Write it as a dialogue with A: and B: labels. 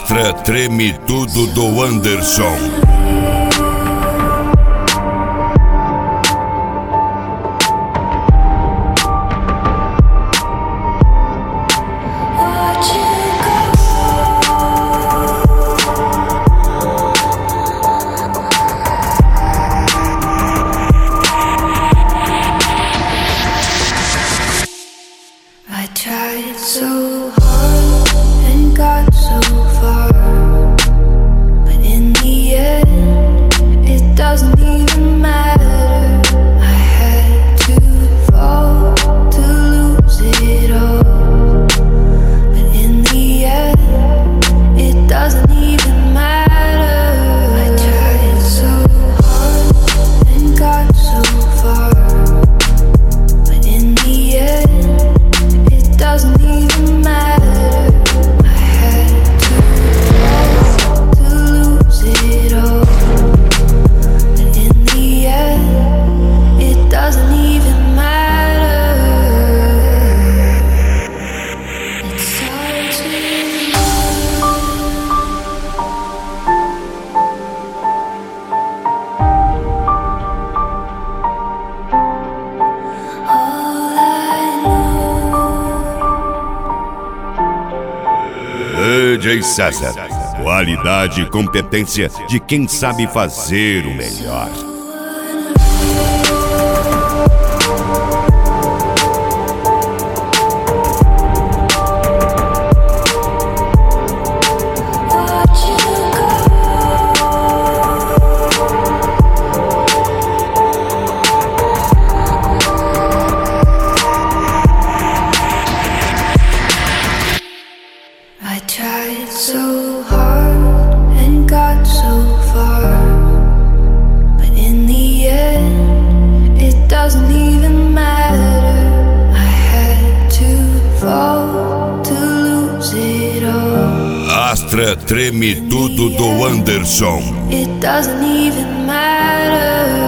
A: Astra Treme Tudo do Anderson.
B: I tried so hard and got so far, but in the end, it doesn't even matter. I had to fall to lose it all, but in the end, it doesn't even matter. I tried so hard and got so far, but in the end, doesn't even matter. I had to lose it all, but in the end, it doesn't even matter. It starts with all I know.
A: DJ César, qualidade e competência de quem sabe fazer o melhor.
B: I tried so hard and got so far, but in the end, it doesn't even matter. I had to fall to lose it all.
A: Astra Treme Tudo do Anderson.
B: It doesn't even matter.